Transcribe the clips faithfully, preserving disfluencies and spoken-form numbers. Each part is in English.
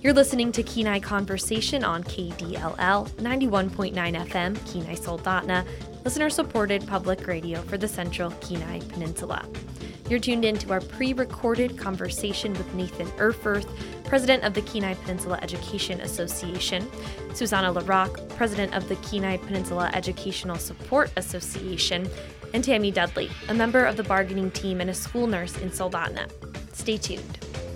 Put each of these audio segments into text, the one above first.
You're listening to Kenai Conversation on K D L L ninety-one point nine F M, Kenai Soldotna, listener-supported public radio for the Central Kenai Peninsula. You're tuned in to our pre-recorded conversation with Nathan Erfurth, president of the Kenai Peninsula Education Association, Susanna LaRock, president of the Kenai Peninsula Educational Support Association, and Tammy Dudley, a member of the bargaining team and a school nurse in Soldotna. Stay tuned.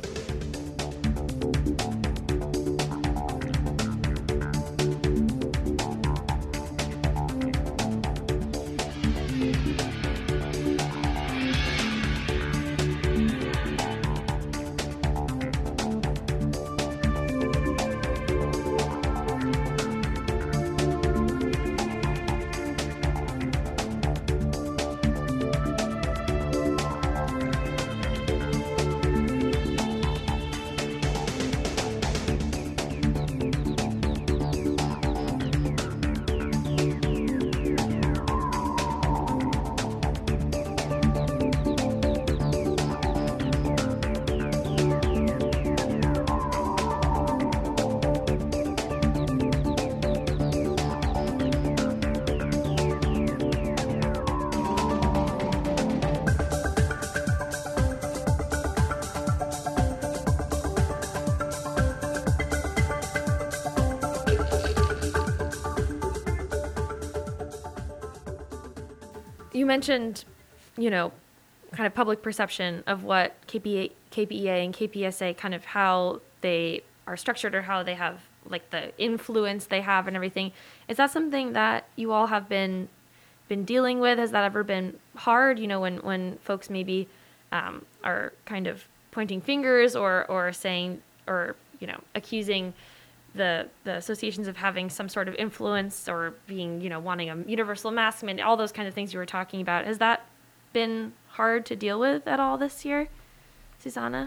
You mentioned, you know, kind of public perception of what K P A, K P E A and K P S A, kind of how they are structured or how they have, like, the influence they have and everything. Is that something that you all have been been dealing with? Has that ever been hard, you know, when, when folks maybe um, are kind of pointing fingers or, or saying or, you know, accusing the the associations of having some sort of influence or being, you know, wanting a universal mask and all those kind of things you were talking about? Has that been hard to deal with at all this year, Susanna?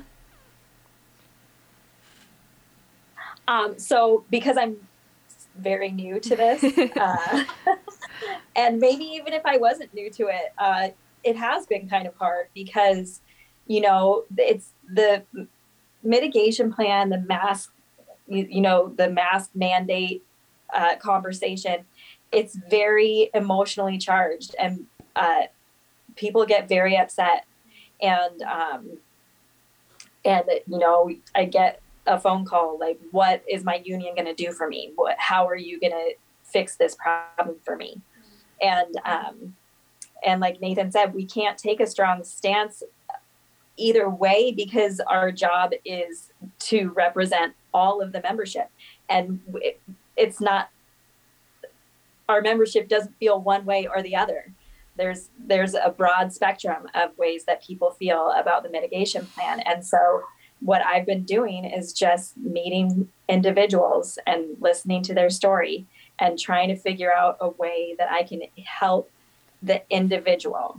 Um, so because I'm very new to this, uh, and maybe even if I wasn't new to it, uh, it has been kind of hard because, you know, it's the mitigation plan, the mask, you, you know, the mask mandate uh, conversation, it's very emotionally charged and uh, people get very upset. And, um, and, you know, I get a phone call, like, what is my union going to do for me? What, how are you going to fix this problem for me? And, um, and like Nathan said, we can't take a strong stance either way because our job is to represent all of the membership, and it, it's not, our membership doesn't feel one way or the other. There's there's a broad spectrum of ways that people feel about the mitigation plan. And so what I've been doing is just meeting individuals and listening to their story and trying to figure out a way that I can help the individual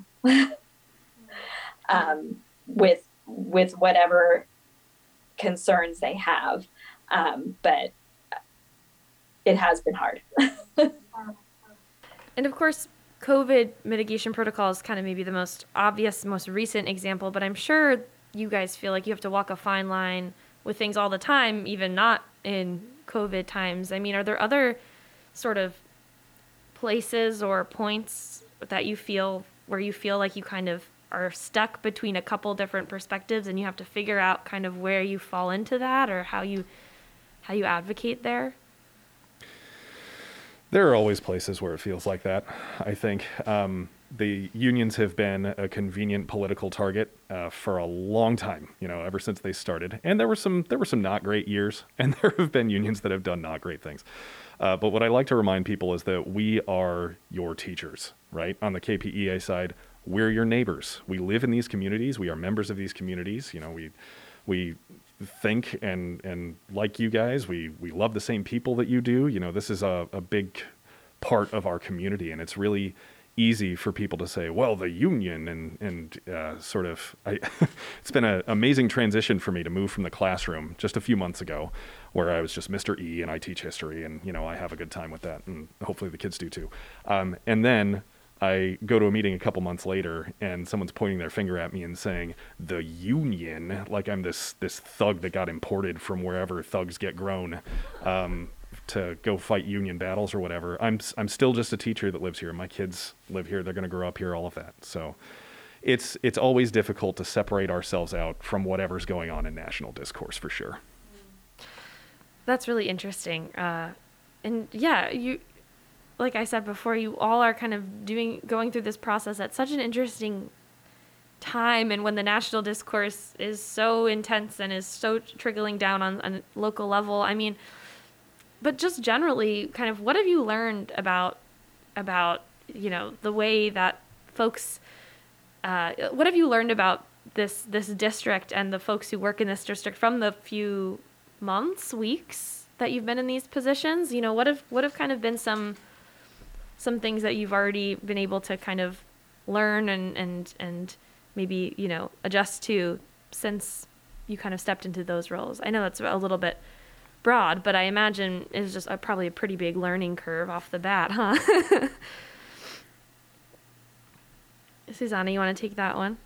um, with with whatever concerns they have. Um, but it has been hard. And of course, COVID mitigation protocols kind of maybe the most obvious, most recent example, but I'm sure you guys feel like you have to walk a fine line with things all the time, even not in COVID times. I mean, are there other sort of places or points that you feel where you feel like you kind of are stuck between a couple different perspectives and you have to figure out kind of where you fall into that or how you how you advocate there? There are always places where it feels like that. I think um, the unions have been a convenient political target uh, for a long time, you know, ever since they started. And there were some there were some not great years, and there have been unions that have done not great things. Uh, but what I like to remind people is that we are your teachers, right? On the K P E A side, we're your neighbors. We live in these communities. We are members of these communities. You know, we we think and and like you guys, we we love the same people that you do. You know, this is a, a big part of our community, and it's really easy for people to say, well, the union and and uh, sort of, I, it's been an amazing transition for me to move from the classroom just a few months ago, where I was just Mister E and I teach history, and you know I have a good time with that, and hopefully the kids do too. Um, and then I go to a meeting a couple months later and someone's pointing their finger at me and saying the union, like I'm this this thug that got imported from wherever thugs get grown, um, to go fight union battles or whatever. I'm I'm still just a teacher that lives here. My kids live here. They're going to grow up here, all of that. So it's it's always difficult to separate ourselves out from whatever's going on in national discourse, for sure. That's really interesting. Uh, and yeah, you, like I said before, you all are kind of doing, going through this process at such an interesting time, and when the national discourse is so intense and is so trickling down on, on a local level. I mean, but just generally, kind of, what have you learned about, about, you know, the way that folks, uh, what have you learned about this, this district and the folks who work in this district from the few months, weeks that you've been in these positions? You know, what have, what have kind of been some, some things that you've already been able to kind of learn and, and, and maybe, you know, adjust to since you kind of stepped into those roles? I know that's a little bit broad, but I imagine it's just a, probably a pretty big learning curve off the bat, huh? Susanna, you want to take that one?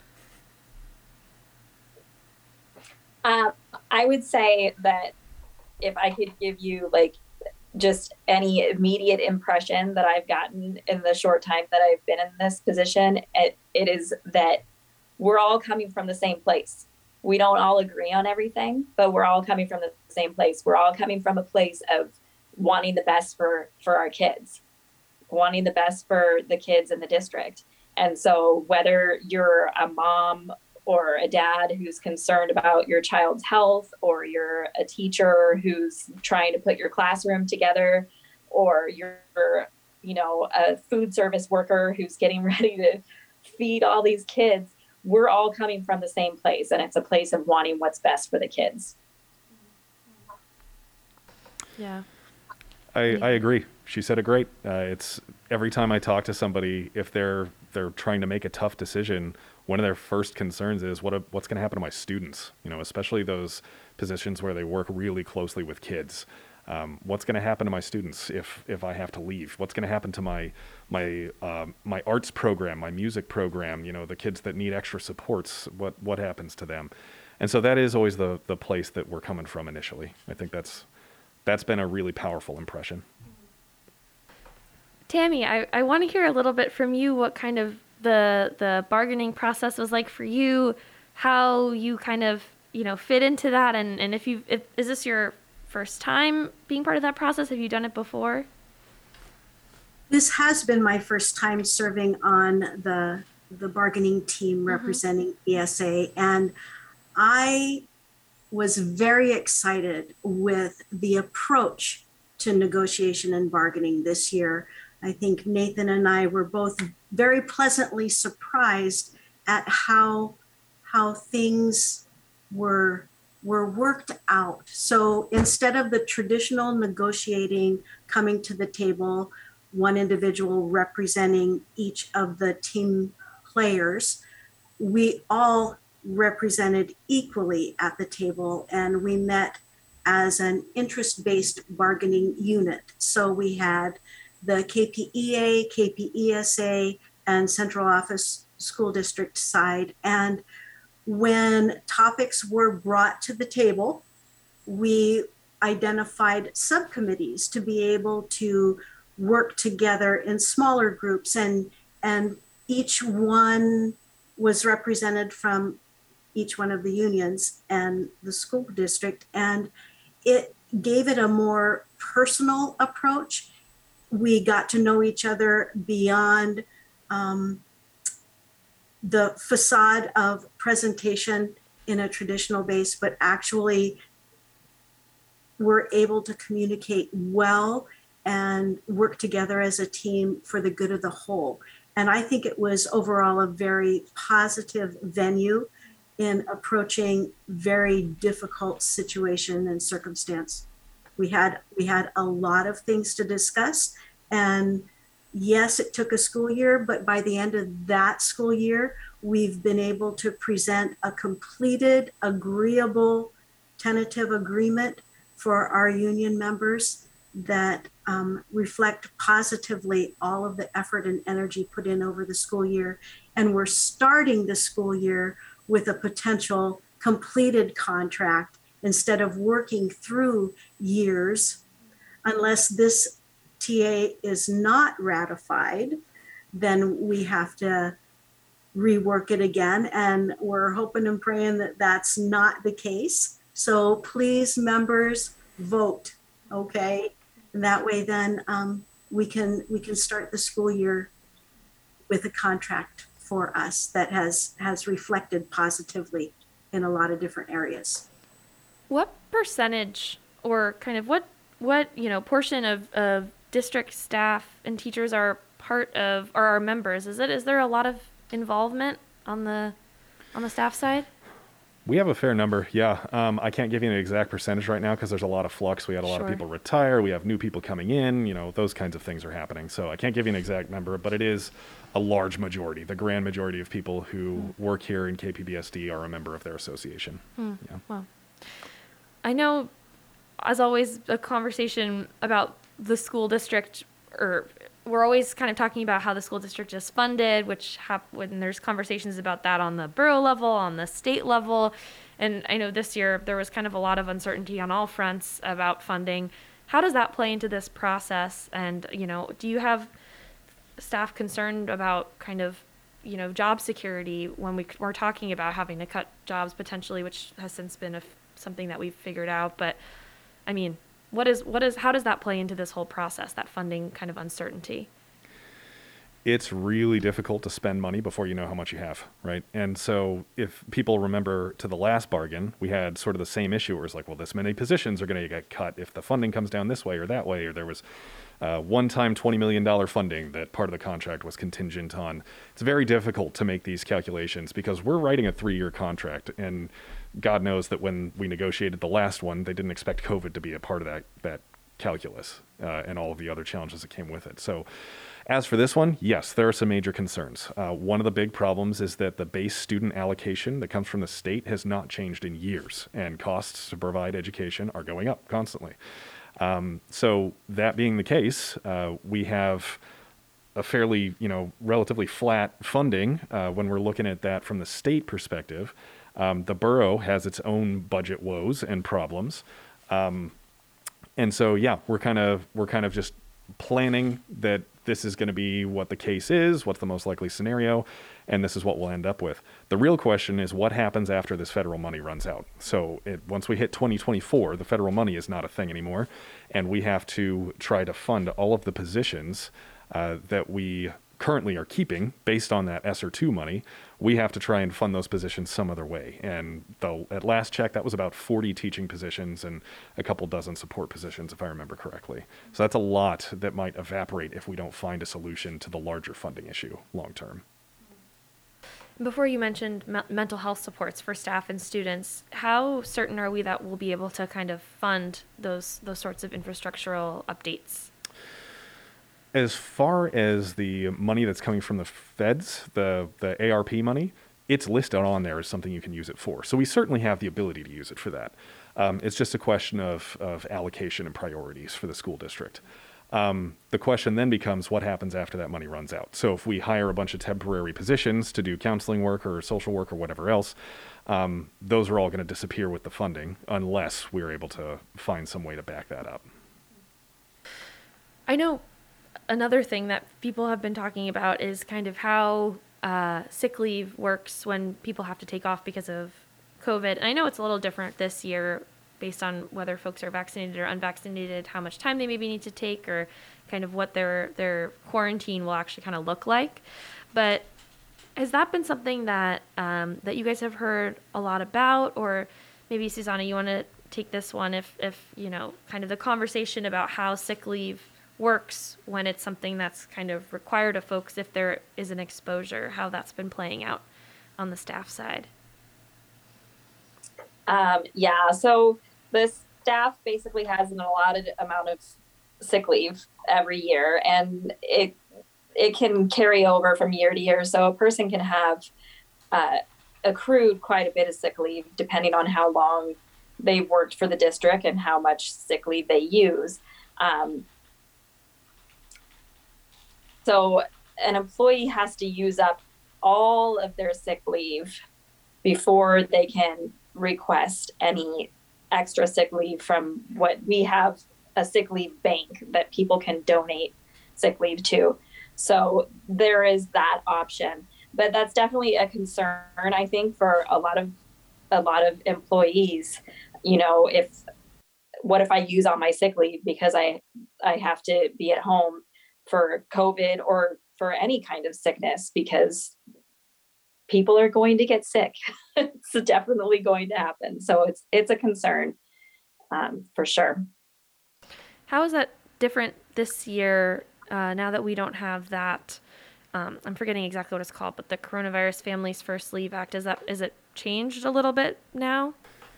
Uh, I would say that if I could give you like just any immediate impression that I've gotten in the short time that I've been in this position, it, it is that we're all coming from the same place. We don't all agree on everything, but we're all coming from the same place. We're all coming from a place of wanting the best for, for our kids, wanting the best for the kids in the district. And so whether you're a mom or a dad who's concerned about your child's health, or you're a teacher who's trying to put your classroom together, or you're, you know, a food service worker who's getting ready to feed all these kids, we're all coming from the same place, and it's a place of wanting what's best for the kids. Yeah. I, I agree. She said it great. Uh, it's every time I talk to somebody, if they're they're trying to make a tough decision, one of their first concerns is what a, what's going to happen to my students, you know, especially those positions where they work really closely with kids. Um, what's going to happen to my students if, if I have to leave? What's going to happen to my my um, my arts program, my music program? You know, the kids that need extra supports. What what happens to them? And so that is always the the place that we're coming from initially. I think that's that's been a really powerful impression. Tammy, I, I want to hear a little bit from you. What kind of the the bargaining process was like for you? How you kind of, you know, fit into that, and and if you if, is this your first time being part of that process? Have you done it before? This has been my first time serving on the the bargaining team representing mm-hmm. E S A, and I was very excited with the approach to negotiation and bargaining this year. I think Nathan and I were both very pleasantly surprised at how how things were were worked out. So instead of the traditional negotiating, coming to the table, one individual representing each of the team players, we all represented equally at the table, and we met as an interest-based bargaining unit. So we had the K P E A, K P E S A, and Central Office School District side. And when topics were brought to the table, we identified subcommittees to be able to work together in smaller groups, and and each one was represented from each one of the unions and the school district, and it gave it a more personal approach. We got to know each other beyond um, the facade of presentation in a traditional base, but actually were able to communicate well and work together as a team for the good of the whole. And I think it was overall a very positive venue in approaching very difficult situation and circumstance. We had we had a lot of things to discuss, and yes, it took a school year, but by the end of that school year, we've been able to present a completed, agreeable, tentative agreement for our union members that um, reflect positively all of the effort and energy put in over the school year. And we're starting the school year with a potential completed contract instead of working through years. Unless this T A is not ratified, then we have to rework it again. And we're hoping and praying that that's not the case. So please, members, vote, okay? And that way then um, we can we can start the school year with a contract for us that has has reflected positively in a lot of different areas. What percentage or kind of what what you know portion of, of district staff and teachers are part of or are members? Is it is there a lot of involvement on the on the staff side? We have a fair number, yeah. Um, I can't give you an exact percentage right now because there's a lot of flux. We had a lot Sure. of people retire. We have new people coming in. You know, those kinds of things are happening. So I can't give you an exact number, but it is a large majority. The grand majority of people who mm. work here in K P B S D are a member of their association. Mm. Yeah. Well, I know, as always, a conversation about the school district, or we're always kind of talking about how the school district is funded, which hap- when there's conversations about that on the borough level, on the state level. And I know this year there was kind of a lot of uncertainty on all fronts about funding. How does that play into this process? And, you know, do you have staff concerned about kind of, you know, job security when we, we're talking about having to cut jobs potentially, which has since been a, something that we've figured out. But I mean, What is, what is, how does that play into this whole process, that funding kind of uncertainty? It's really difficult to spend money before you know how much you have, right? And so if people remember to the last bargain, we had sort of the same issue where it's like, well, this many positions are going to get cut if the funding comes down this way or that way, or there was uh, one-time twenty million dollars funding that part of the contract was contingent on. It's very difficult to make these calculations because we're writing a three-year contract, and God knows that when we negotiated the last one, they didn't expect COVID to be a part of that that calculus uh, and all of the other challenges that came with it. So as for this one, yes, there are some major concerns. Uh, one of the big problems is that the base student allocation that comes from the state has not changed in years, and costs to provide education are going up constantly. Um, so that being the case, uh, we have a fairly, you know, relatively flat funding uh, when we're looking at that from the state perspective. Um, the borough has its own budget woes and problems. Um, and so, yeah, we're kind of, we're kind of just planning that this is going to be what the case is, what's the most likely scenario, and this is what we'll end up with. The real question is what happens after this federal money runs out. So it, once we hit twenty twenty-four, the federal money is not a thing anymore, and we have to try to fund all of the positions uh, that we currently are keeping based on that ESSER two money. We have to try and fund those positions some other way. And the, at last check, that was about forty teaching positions and a couple dozen support positions, if I remember correctly. So that's a lot that might evaporate if we don't find a solution to the larger funding issue long term. Before you mentioned me- mental health supports for staff and students, how certain are we that we'll be able to kind of fund those those sorts of infrastructural updates? As far as the money that's coming from the feds, the, the A R P money, it's listed on there as something you can use it for. So we certainly have the ability to use it for that. Um, it's just a question of, of allocation and priorities for the school district. Um, the question then becomes what happens after that money runs out. So if we hire a bunch of temporary positions to do counseling work or social work or whatever else, um, those are all going to disappear with the funding unless we're able to find some way to back that up. I know another thing that people have been talking about is kind of how uh, sick leave works when people have to take off because of COVID. And I know it's a little different this year based on whether folks are vaccinated or unvaccinated, how much time they maybe need to take, or kind of what their their quarantine will actually kind of look like. But has that been something that um, that you guys have heard a lot about? Or maybe, Susanna, you want to take this one if, if, you know, kind of the conversation about how sick leave works when it's something that's kind of required of folks if there is an exposure, how that's been playing out on the staff side. Um, yeah, so the staff basically has an allotted amount of sick leave every year, and it it can carry over from year to year. So a person can have uh, accrued quite a bit of sick leave depending on how long they've worked for the district and how much sick leave they use. Um, So an employee has to use up all of their sick leave before they can request any extra sick leave from what we have a sick leave bank that people can donate sick leave to. So there is that option, but that's definitely a concern, I think, for a lot of a lot of employees. You know, if what if I use all my sick leave because I I have to be at home for COVID or for any kind of sickness, because people are going to get sick. It's definitely going to happen. So it's it's a concern, um, for sure. How is that different this year, uh, now that we don't have that? Um, I'm forgetting exactly what it's called, but the Coronavirus Families First Leave Act, is that is it changed a little bit now?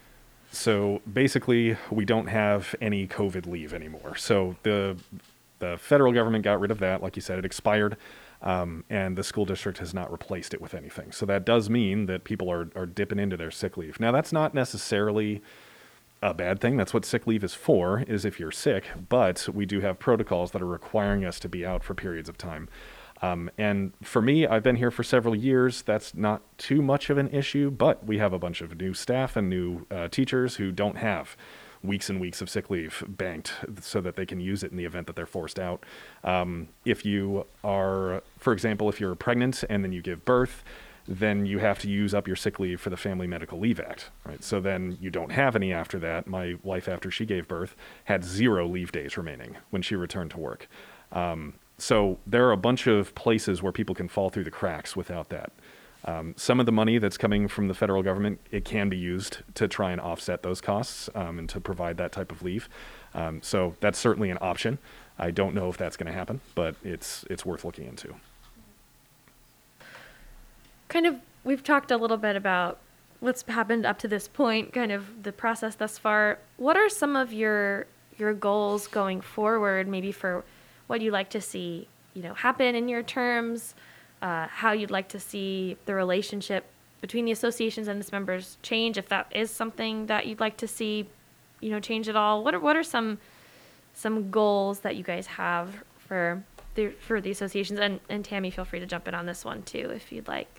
So basically, we don't have any COVID leave anymore. So the the federal government got rid of that. Like you said, it expired, um, and the school district has not replaced it with anything. So that does mean that people are, are dipping into their sick leave. Now, that's not necessarily a bad thing. That's what sick leave is for, is if you're sick. But we do have protocols that are requiring us to be out for periods of time. Um, and for me, I've been here for several years. That's not too much of an issue, but we have a bunch of new staff and new uh, teachers who don't have weeks and weeks of sick leave banked so that they can use it in the event that they're forced out. Um, if you are, for example, if you're pregnant and then you give birth, then you have to use up your sick leave for the Family Medical Leave Act, right? So then you don't have any after that. My wife, after she gave birth, had zero leave days remaining when she returned to work. Um, So there are a bunch of places where people can fall through the cracks without that. Um, some of the money that's coming from the federal government, it can be used to try and offset those costs um, and to provide that type of leave. Um, so that's certainly an option. I don't know if that's going to happen, but it's it's worth looking into. Kind of, we've talked a little bit about what's happened up to this point, kind of the process thus far. What are some of your your goals going forward, maybe for what you'd like to see, you know, happen in your terms, uh, how you'd like to see the relationship between the associations and its members change, if that is something that you'd like to see, you know, change at all? What are what are some some goals that you guys have for the for the associations? And and Tammy, feel free to jump in on this one too, if you'd like.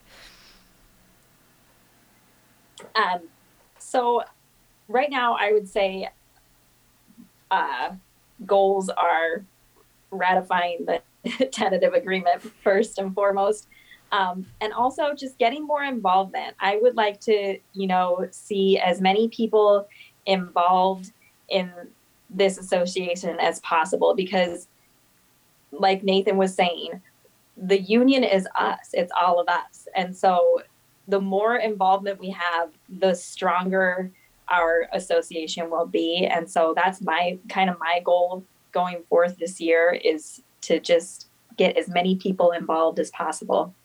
Um, so right now, I would say uh, goals are ratifying the tentative agreement first and foremost, um, and also just getting more involvement. I would like to, you know, see as many people involved in this association as possible, because like Nathan was saying, the union is us. It's all of us. And so the more involvement we have, the stronger our association will be. And so that's my kind of my goal going forth this year, is to just get as many people involved as possible.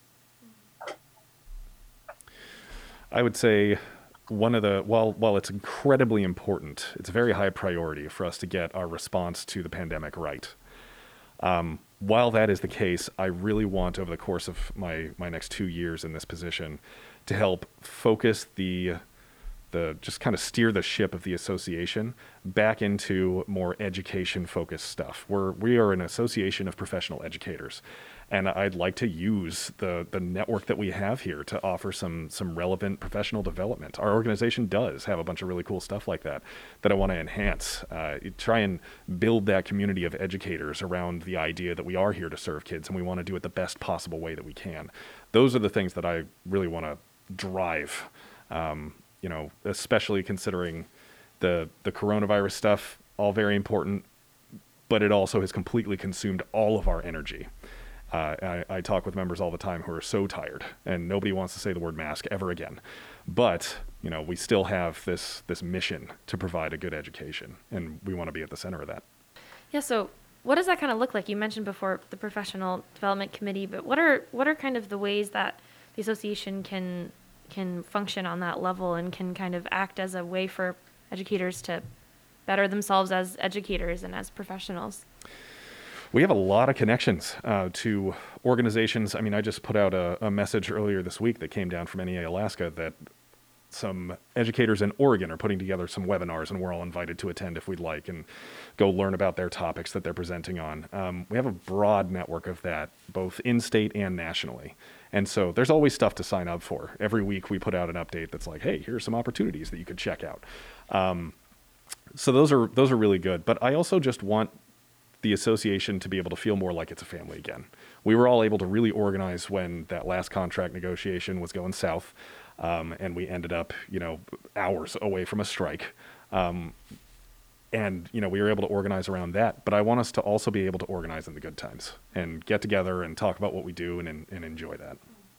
I would say one of the, while, while it's incredibly important, it's a very high priority for us to get our response to the pandemic right. Um, while that is the case, I really want, over the course of my, my next two years in this position, to help focus the the just kind of steer the ship of the association back into more education-focused stuff. We're we are an association of professional educators, and I'd like to use the the network that we have here to offer some some relevant professional development. Our organization does have a bunch of really cool stuff like that that I want to enhance. Uh, try and build that community of educators around the idea that we are here to serve kids, and we want to do it the best possible way that we can. Those are the things that I really want to drive. Um, you know, especially considering the the coronavirus stuff, all very important, but it also has completely consumed all of our energy. Uh, I, I talk with members all the time who are so tired, and nobody wants to say the word mask ever again. But, you know, we still have this this mission to provide a good education, and we want to be at the center of that. Yeah, so what does that kind of look like? You mentioned before the professional development committee, but what are what are kind of the ways that the association can can function on that level and can kind of act as a way for educators to better themselves as educators and as professionals? We have a lot of connections uh, to organizations. I mean, I just put out a, a message earlier this week that came down from N E A Alaska that some educators in Oregon are putting together some webinars, and we're all invited to attend if we'd like and go learn about their topics that they're presenting on. Um, we have a broad network of that, both in-state and nationally. And so there's always stuff to sign up for. Every week we put out an update that's like, hey, here's some opportunities that you could check out. Um, so those are those are really good. But I also just want the association to be able to feel more like it's a family again. We were all able to really organize when that last contract negotiation was going south. Um, and we ended up, you know, hours away from a strike. Um, and, you know, we were able to organize around that. But I want us to also be able to organize in the good times and get together and talk about what we do and, and enjoy that.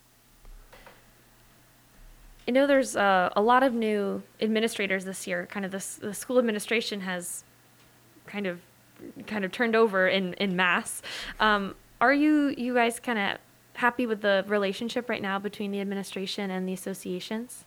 I know there's uh, a lot of new administrators this year. Kind of the, the school administration has kind of kind of turned over in, in mass. Um, are you, you guys kind of happy with the relationship right now between the administration and the associations?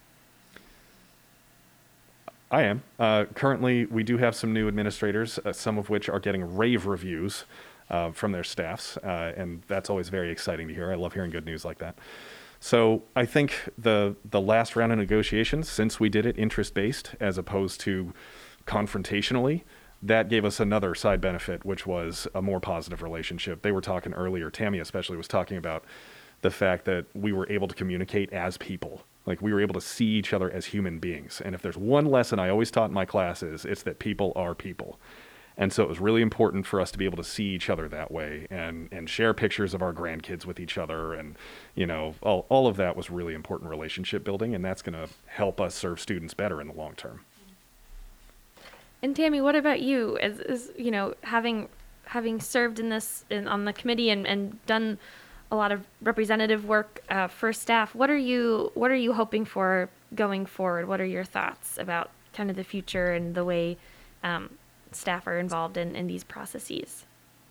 I am. Uh, currently, we do have some new administrators, uh, some of which are getting rave reviews uh, from their staffs, uh, and that's always very exciting to hear. I love hearing good news like that. So I think the the last round of negotiations, since we did it interest-based as opposed to confrontationally, that gave us another side benefit, which was a more positive relationship. They were talking earlier, Tammy especially was talking about the fact that we were able to communicate as people. Like, we were able to see each other as human beings. And if there's one lesson I always taught in my classes, it's that people are people. And so it was really important for us to be able to see each other that way and, and share pictures of our grandkids with each other. And, you know, all, all of that was really important relationship building, and that's going to help us serve students better in the long term. And Tammy, what about you? As, as you know, having having served in this in, on the committee and, and done a lot of representative work uh, for staff, what are you what are you hoping for going forward? What are your thoughts about kind of the future and the way um, staff are involved in, in these processes?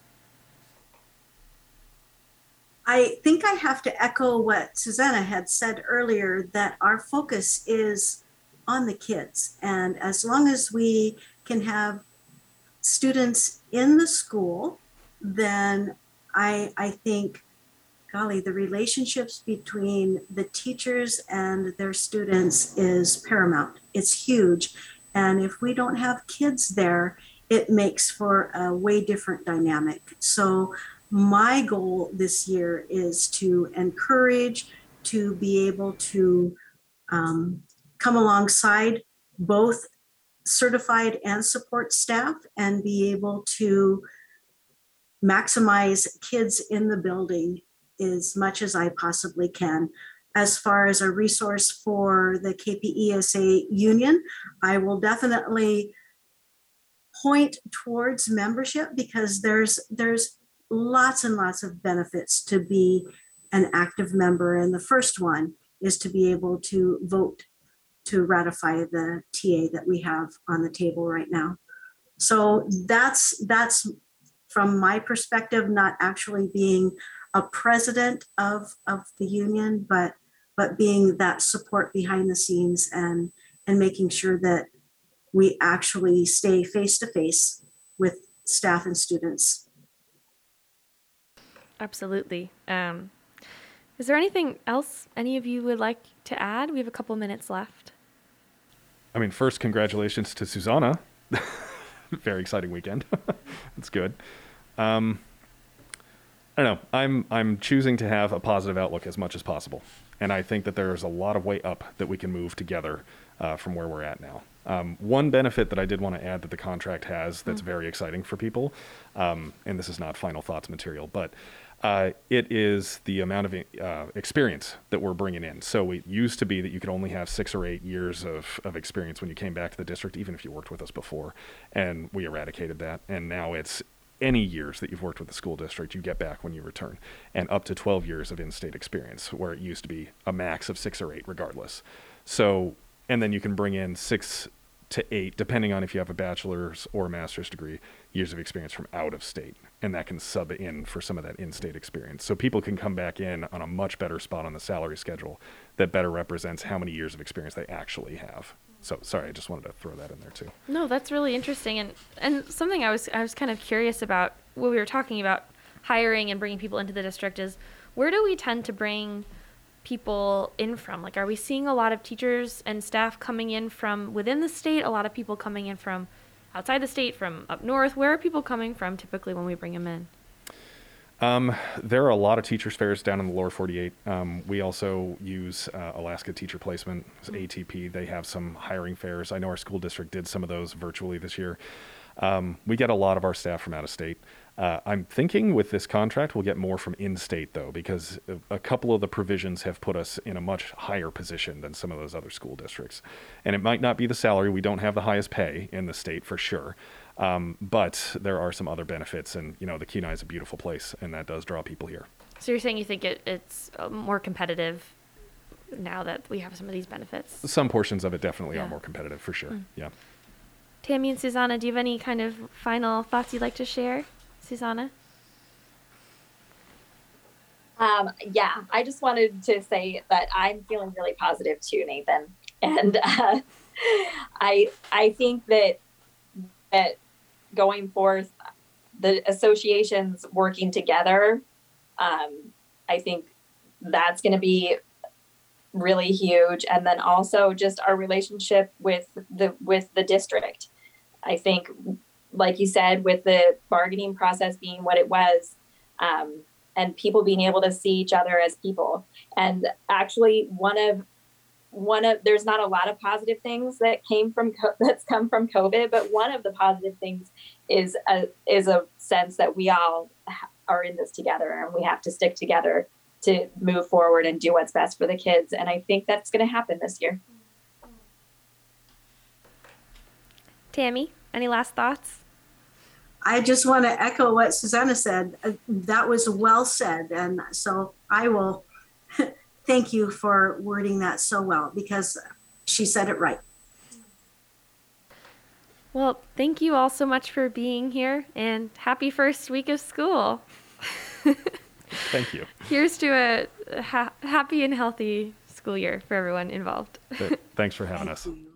I think I have to echo what Susanna had said earlier, that our focus is on the kids. And as long as we can have students in the school, then I, I think, golly, the relationships between the teachers and their students is paramount. It's huge. And if we don't have kids there, it makes for a way different dynamic. So my goal this year is to encourage, to be able to um, come alongside both certified and support staff and be able to maximize kids in the building as much as I possibly can. As far as a resource for the K P E S A union, I will definitely point towards membership, because there's there's lots and lots of benefits to be an active member. And the first one is to be able to vote to ratify the T A that we have on the table right now. So that's that's from my perspective, not actually being a president of, of the union, but but being that support behind the scenes and and making sure that we actually stay face to face with staff and students. Absolutely. Um, is there anything else any of you would like to add? We have a couple minutes left. I mean, first, congratulations to Susanna. Very exciting weekend. That's good. Um, I don't know. I'm I'm choosing to have a positive outlook as much as possible. And I think that there's a lot of way up that we can move together uh, from where we're at now. Um, one benefit that I did want to add that the contract has that's mm-hmm. very exciting for people, um, and this is not final thoughts material, but uh, it is the amount of uh, experience that we're bringing in. So it used to be that you could only have six or eight years of, of experience when you came back to the district, even if you worked with us before, and we eradicated that. And now it's any years that you've worked with the school district, you get back when you return, and up to twelve years of in-state experience, where it used to be a max of six or eight regardless. So, and then you can bring in six to eight, depending on if you have a bachelor's or a master's degree, years of experience from out of state. And that can sub in for some of that in-state experience. So people can come back in on a much better spot on the salary schedule that better represents how many years of experience they actually have. So sorry, I just wanted to throw that in there too. No, that's really interesting. And, and something I was, I was kind of curious about when we were talking about hiring and bringing people into the district is, where do we tend to bring people in from? Like, are we seeing a lot of teachers and staff coming in from within the state? A lot of people coming in from outside the state, from up north? Where are people coming from typically when we bring them in? Um, there are a lot of teachers fairs down in the lower forty-eight. Um, we also use uh, Alaska Teacher Placement, A T P. They have some hiring fairs. I know our school district did some of those virtually this year. Um, we get a lot of our staff from out of state. Uh, I'm thinking with this contract, we'll get more from in-state, though, because a couple of the provisions have put us in a much higher position than some of those other school districts. And it might not be the salary. We don't have the highest pay in the state for sure. Um, but there are some other benefits, and, you know, the Kenai is a beautiful place, and that does draw people here. So you're saying you think it, it's uh, more competitive now that we have some of these benefits? Some portions of it definitely Yeah. are more competitive, for sure. Mm. Yeah. Tammy and Susanna, do you have any kind of final thoughts you'd like to share? Susanna? Um, yeah, I just wanted to say that I'm feeling really positive too, Nathan. And uh, I I think that that going forth, the associations working together, um, I think that's going to be really huge. And then also just our relationship with the with the district. I think, like you said, with the bargaining process being what it was, um, and people being able to see each other as people. And actually, one of one of there's not a lot of positive things that came from that's come from COVID, but one of the positive things is a is a sense that we all are in this together, and we have to stick together to move forward and do what's best for the kids. And I think that's going to happen this year. Tammy, any last thoughts? I just want to echo what Susanna said. Uh, that was well said. And so I will thank you for wording that so well, because she said it right. Well, thank you all so much for being here, and happy first week of school. Thank you. Here's to a ha- happy and healthy school year for everyone involved. Thanks for having Thank us. you.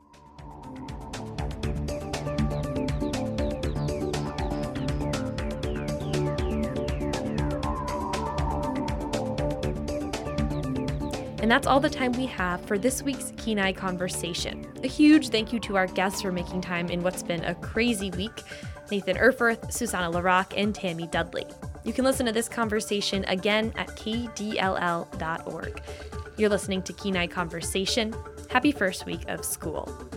And that's all the time we have for this week's Kenai Conversation. A huge thank you to our guests for making time in what's been a crazy week: Nathan Erfurth, Susanna LaRock, and Tammy Dudley. You can listen to this conversation again at k d l l dot org. You're listening to Kenai Conversation. Happy first week of school.